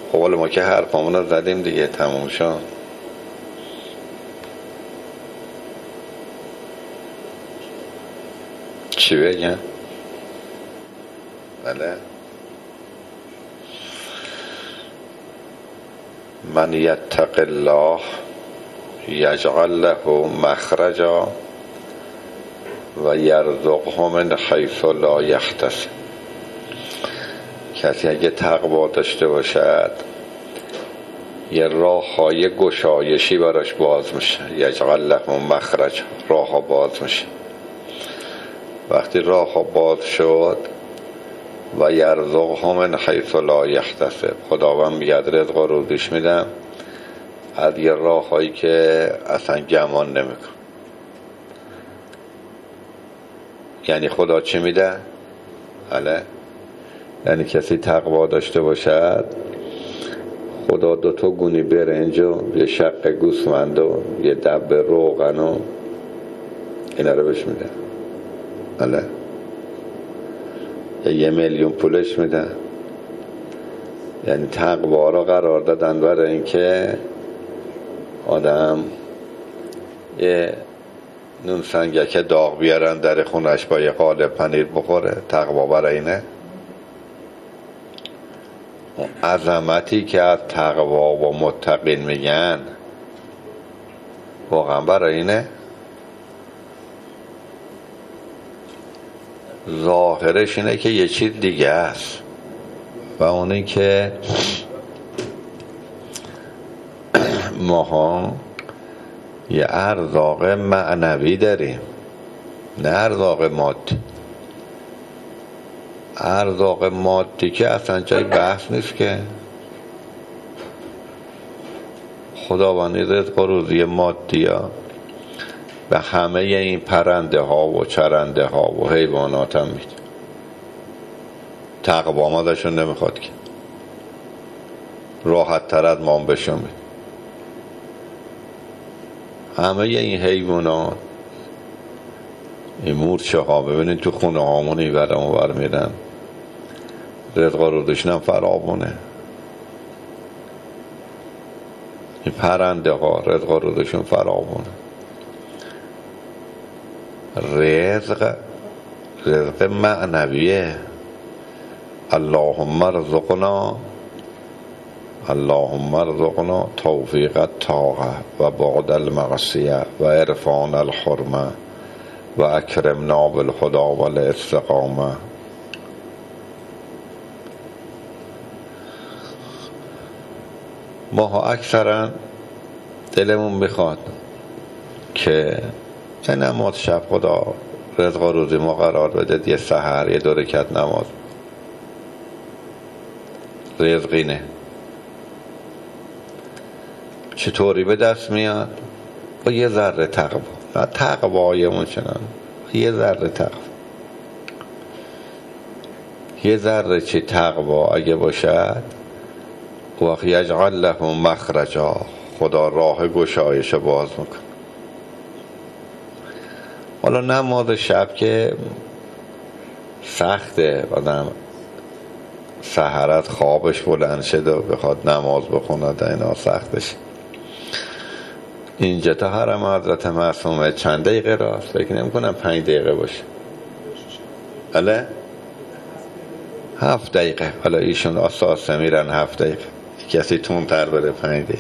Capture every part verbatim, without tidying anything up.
قول ما که حرفامون رو زدیم دیگه، تموم شد. چی بگم؟ بله، من یتق الله یجعل له مخرجا و یرزقه من حیث لا یحتسب. کسی اگه تقوا داشته باشد یه راه های گشایشی براش باز میشه. یجعل له مخرج، راه ها باز میشه. وقتی راه ها باز شد و یرزقه من حیث لا یحتسب، خداوند میگه رزق رو روزیش میدم از یه راه هایی که اصلا گمان نمیکن. یعنی خدا چی میده؟ بله، یعنی کسی تقوا داشته باشد خدا دو تا گونی برنج و یه شق گوسفند و یه دبه روغن و اینا رو بهش میده. بله، یه میلیون پولش میده. یعنی تقوا را قرار دادن برای اینکه آدم یه نون سنگک داغ بیارن در خونش با یه قالب پنیر بخوره. تقوا برای اینه. عظمتی که از تقوا و متقین میگن واقعا برای اینه. ظاهرش اینه که یه چیز دیگه است و اون این که ماها یه ارزاق معنوی داریم، نه ارزاق مادی. ارزاق مادی که اصلا جای بحث نیست که. خداوندی رزق و روزی مادی ها به همه این پرنده ها و چرنده ها و حیوانات هم میده. تقوا ما داشون نمیخواد که راحت تر از ما هم بشون میده. همه این حیوانات، این مورچه ها، ببینید تو خونه هامون این ور اون ور میرن، رزق و روزشون هم فراوونه. این پرنده ها رزق و روزشون فراوونه. رزق رزق معنویه. اللهم ارزقنا اللهم ارزقنا توفیق الطاعه و بعد المعصیه و عرفان الحرمه و اکرمنا بالهدی والاستقامه. ماها اکثرا دلمون میخواد که چه نماز شب خدا رزق و روزی ما قرار بده، یه سحر یه دو رکعت نماز. رزقینه چطوری به دست میاد؟ با یه ذره تقوا. نه تقوایمون چنان، یه ذره تقوا. یه ذره چی تقوا اگه باشد وقت یجعل له مخرجا، خدا راه گشایش باز میکن. حالا نماز شب که سخته، آدم سحرت خوابش بلند شد و بخواد نماز بخونه، در اینا سختش. اینجا تا حرم حضرت معصومه چند دقیقه راست؟ فکر نمی کنم پنج دقیقه باشه. بله؟ هفت دقیقه. حالا ایشون اساسه میرن هفت دقیقه، کسی تون تر بره پنج دقیقه.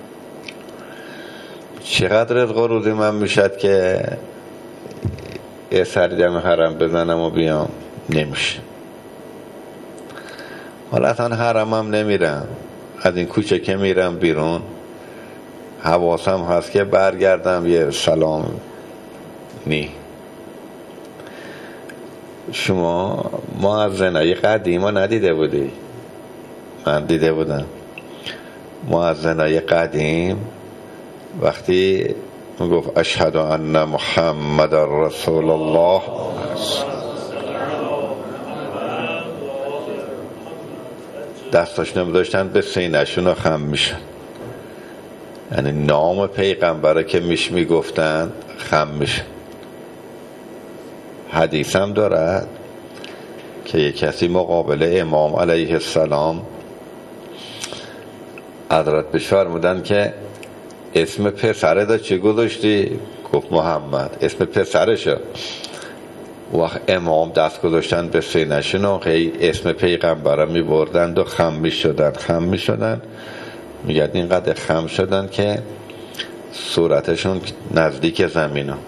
چقدر رزق و روزی من میشد که یه سرجم حرم بزنم و بیام؟ نمیشه. حالا اصلا حرم هم نمیرم، از این کوچه که میرم بیرون حواسم هست که برگردم یه سلام نی. شما مؤذنای قدیما ندیده بودی؟ من دیده بودم. مؤذنای قدیم وقتی میگفت اشهد ان محمد رسول الله، دستاش نمیداشتن به سینه‌شون رو خم میشن. یعنی نام پیغمبره که میش میگفتن خم میشن. حدیث هم دارد که یک کسی مقابل امام علیه السلام حضرت بهش فرمودن که اسم پسره دا چی گذاشتی؟ گفت محمد. اسم پسرشه. وقت امام دست گذاشتن به سینه‌شون و اسم پیغمبر می بردند و خم می شدن خم می شدن میگه اینقدر خم شدن که صورتشون نزدیک زمین ها.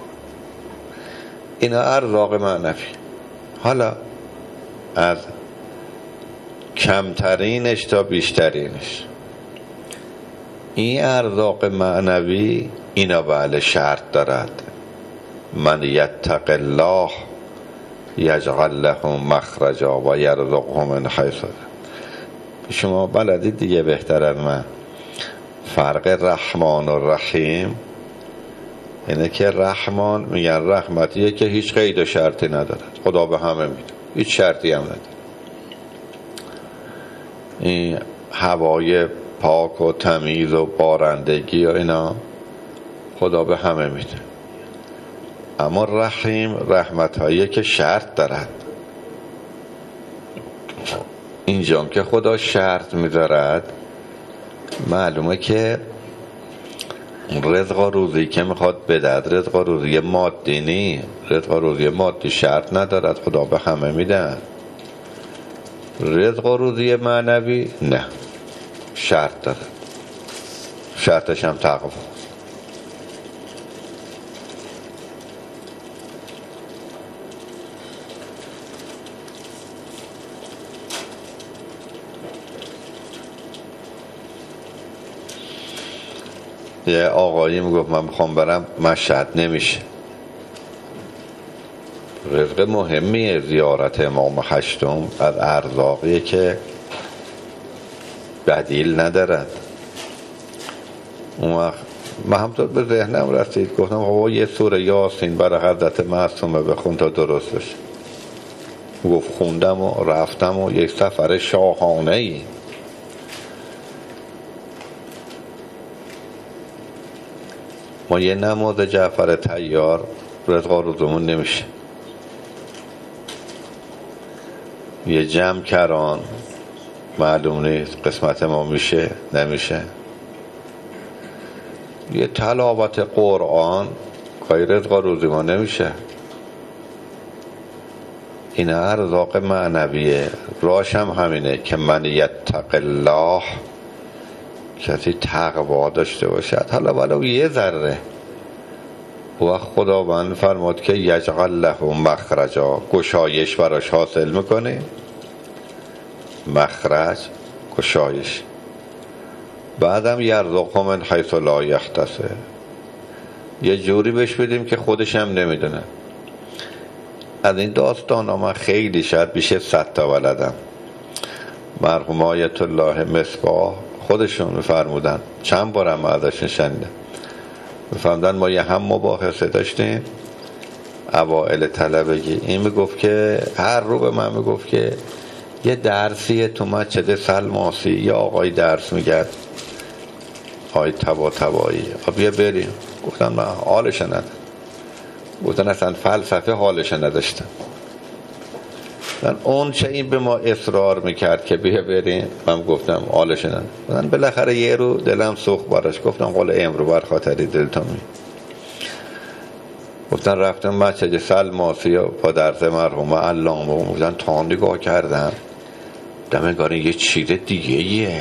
اینا ارزاق معنوی. حالا از کمترینش تا بیشترینش این ارزاق معنوی اینا بله شرط دارد. من یتق الله یجعل له مخرجا و یرزقه من حیث. شما بلدید دیگه بهتر از من فرق رحمان و رحیم اینه که رحمان میگن رحمتیه که هیچ قید و شرطی ندارد، خدا به همه میده، هیچ شرطی هم نداره. این هوای پاک و تمیز و بارندگی و اینا خدا به همه میده. اما رحیم رحمت هایی که شرط دارد. اینجا که خدا شرط میذارد معلومه که رزق و روزی که میخواد بدهد رزق و روزی مادی نی. رزق و روزی مادی شرط ندارد، خدا به همه میده. رزق و روزی معنوی نه، شرط دارد. شرطش هم تقوا. یه آقایی میگفت من میخوام برم مشهد، نمیشه. رزق مهمیه زیارت امام هشتم، از ارزاقیه که بدیل ندارد. اون وقت من همطور به ذهنم رسید گفتم آقا یه سوره یاسین برای حضرت معصومه بخون تا درست بشه. گفت خوندم و رفتم و یک سفر شاهانه ای. ما یه نماز جعفر طیار رزق و روزمون نمیشه. یه جمع کران معلوم نیست قسمت ما میشه نمیشه. یه تلاوت قرآن کاری رزق و روزی ما نمیشه. این ارزاق معنویه. راش هم همینه که من یتق الله، کسی تقوا داشته باشد حالا ولو یه ذره، و خداوند فرمود که یجعل له مخرجا، گشایش براش حاصل میکنه. مخرج گشایش. بعدم یرزقه من حیث لا یحتسب، یه جوری بهش بدیم که خودش هم نمیدونه. از این داستان ها من خیلی شاید بیشه صد تا ولدم. مرحوم آیت الله مصباح خودشون میفرمودن، چند بارم ازشون شنیدم، میفرمودن ما یه هم مباحثه داشتیم اوائل طلبگی. این میگفت که هر رو به من میگفت که یه درسیه تو مسجد سلماسی، یه آقای درس میگرد، آقای تبا تبایی، بیا بریم. گفتن من حالش ندارم. گفتن اصلا فلسفه حالش نداشتم. اون چه این به ما اصرار میکرد که بیا بریم، من گفتم حالش ندارم. گفتن بالاخره یه رو دلم سوخت براش، گفتم قول امرو بر خاطری دلتون می. گفتن رفتم مسجد سلماسی با درس مرحوم علامه، گفتن تا نگاه کردم دمگاری یه چیز دیگه ایه.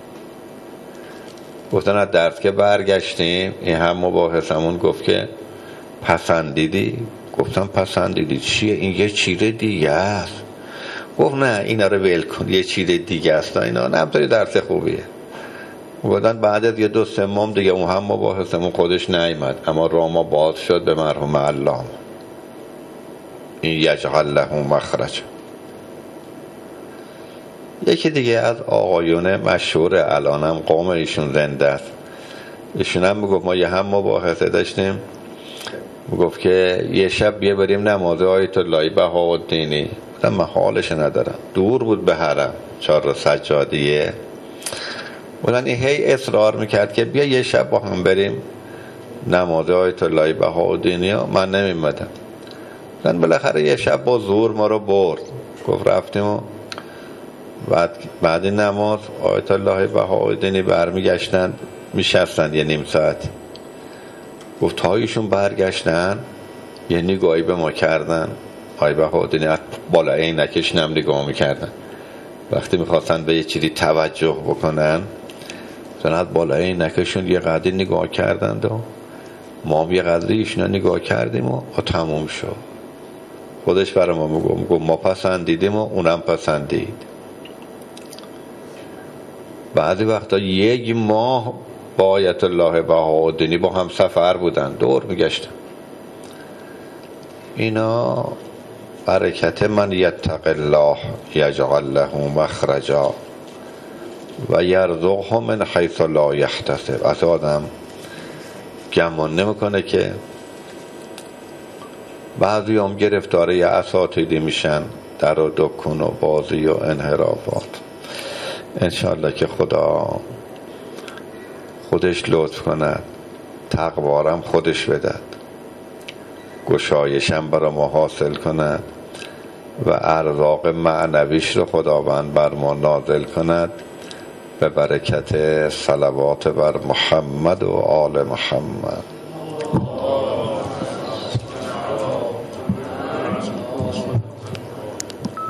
گفتن از درس که برگشتیم این هم مباحثمون گفت که پسندیدی؟ گفتم پسندیدی چیه؟ این یه چیز دیگه است. گفت نه اینا رو ول کن، یه چیز دیگه است. اینا نمیتونی درس خوبیه. گفتن بعد از یه دو سه ماه دیگه اون هم مباحثمون خودش نیامد، اما راما باز شد به مرحوم علامه، این یجعل له مخرج. یکی دیگه از آقایون مشهور الانم قوم ایشون زنده است، ایشون هم میگفت ما یه هم مباحثه داشتیم، میگفت که یه شب بیا بریم نماز آیت الله بهاءالدینی. گفتم من حالش ندارم، دور بود به حرم، چهار سجادیه. بودن این هی اصرار میکرد که بیا یه شب با هم بریم نماز آیت الله بهاءالدینی، من بعد بعد نماز آیت الله بهاءالدینی برمیگشتن میشستن یه نیم ساعت. گفت تا ایشون برگشتن یه نگاهی به ما کردن، آیت بهاءالدینی بالا عینکش نم نگاه میکردن. وقتی میخواستن به یه چیزی توجه بکنن زنت بالا عینکشون یه قدری نگاه کردند و ما هم یه قدری ایشون نگاه کردیم و تموم شد. خودش برای ما میگو میگو ما پسندیدیم و اونم پسندید. بعضی وقتا یک ماه با آیت الله بهاءالدینی با هم سفر بودن، دور میگشتن. اینا برکت من یتق الله یجعل له مخرجا و یرزقه من حیث لا یحتسب. از آدم گمان نمیکنه که بعضی هم گرفتاره یه اساتیدی میشن در و دکون و بازی و انحرافات. انشالله که خدا خودش لطف کند، تقوارم خودش بدد، گشایشم برای ما حاصل کند و ارزاق معنویش رو خداوند بر ما نازل کند به برکت صلوات بر محمد و آل محمد.